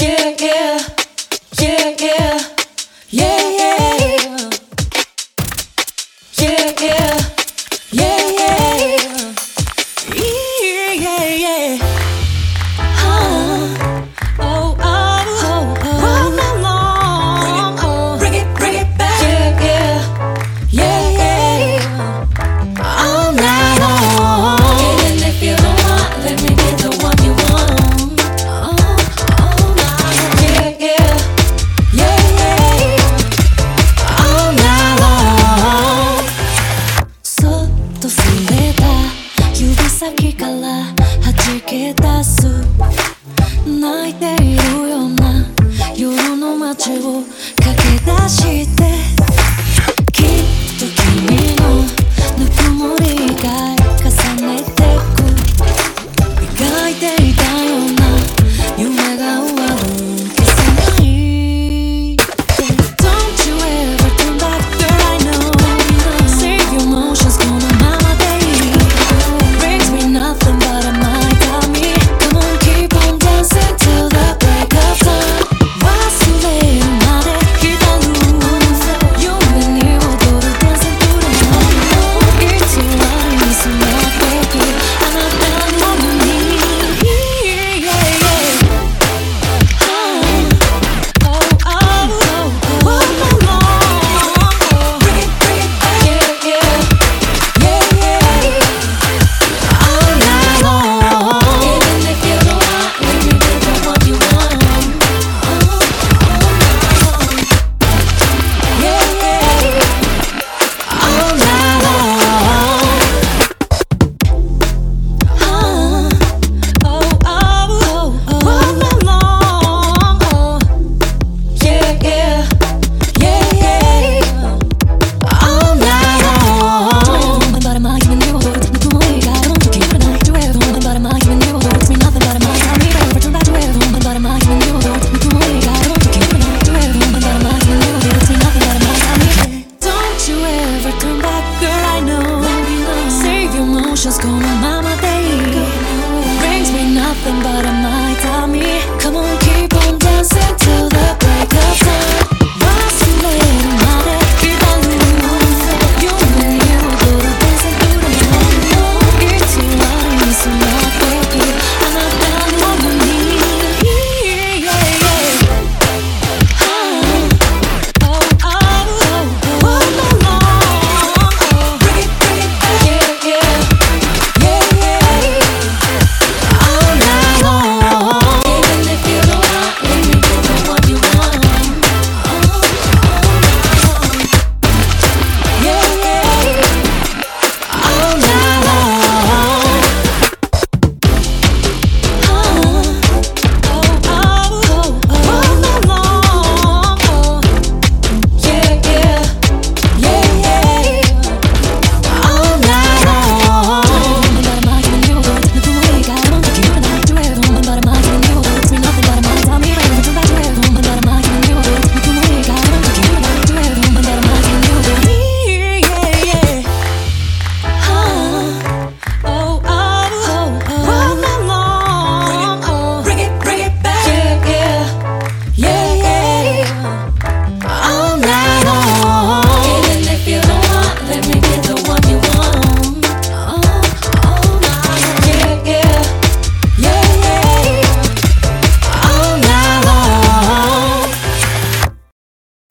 Yeah, yeah, yeah, yeah, yeah, yeah, yeah, yeah, yeah, yeah, yeah, yeah. Oh, oh, oh, oh, along. Oh, bring it back. Yeah, yeah, yeah, yeah. All night long. And if you don't want, let me get the one you want. All night. Yeah, yeah, yeah, yeah. All night long. そっと触れた指先から弾け出す泣いているような夜の街を駆け出して